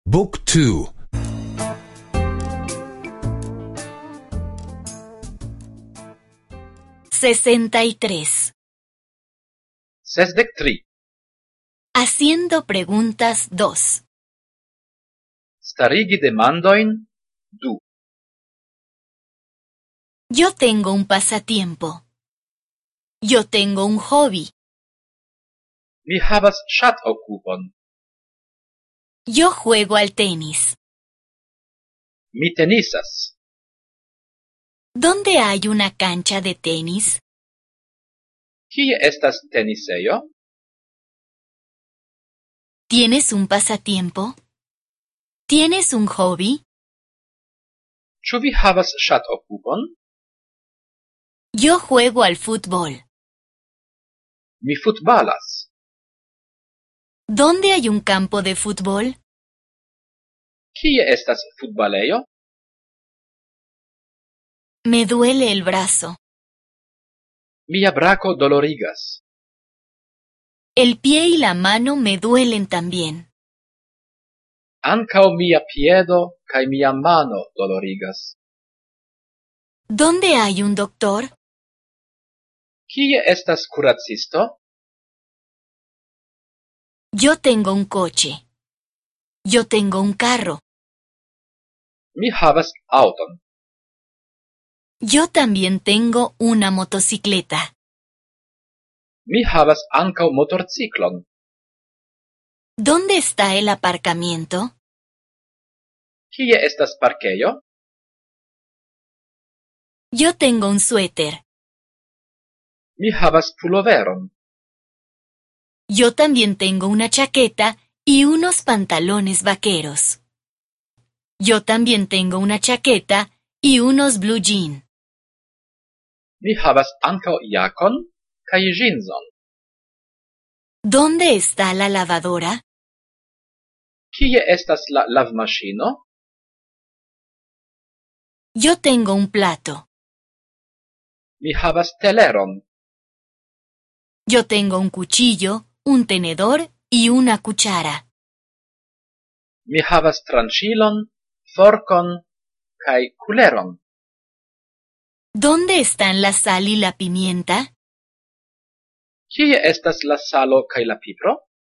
Book 2. 63. 63. Haciendo preguntas 2. Starigi demandojn 2. Yo tengo un pasatiempo. Yo tengo un hobby. Mi havas ŝatokupon. Yo juego al tenis. Mi tenisas. ¿Dónde hay una cancha de tenis? Kie estas tenisejo? ¿Tienes un pasatiempo? ¿Tienes un hobby? Ĉu vi havas ŝatokupon? Yo juego al fútbol. Mi futbalas. ¿Dónde hay un campo de fútbol? Kie estas futbalejo? Me duele el brazo. Mia brako dolorigas. El pie y la mano me duelen también. Ankaŭ mia piedo kaj mia mano dolorigas. ¿Dónde hay un doctor? Kie estas kuracisto? Yo tengo un coche. Yo tengo un carro. Mi havas aŭton. Yo también tengo una motocicleta. Mi havas ankaŭ motorciklon. ¿Dónde está el aparcamiento? Kie estas parkejo? Yo tengo un suéter. Mi havas puloveron. Yo también tengo una chaqueta y unos pantalones vaqueros. Yo también tengo una chaqueta y unos blue jeans. Mi havas ankaŭ jakon kaj ĵinzon. ¿Dónde está la lavadora? Kie estas la lavmaŝino? Yo tengo un plato. Mi havas teleron. Yo tengo un cuchillo, un tenedor y una cuchara. Mi havas tranĉilon, forkon kaj kuleron. ¿Dónde están la sal y la pimienta? Kie estas la salo kaj la pipro?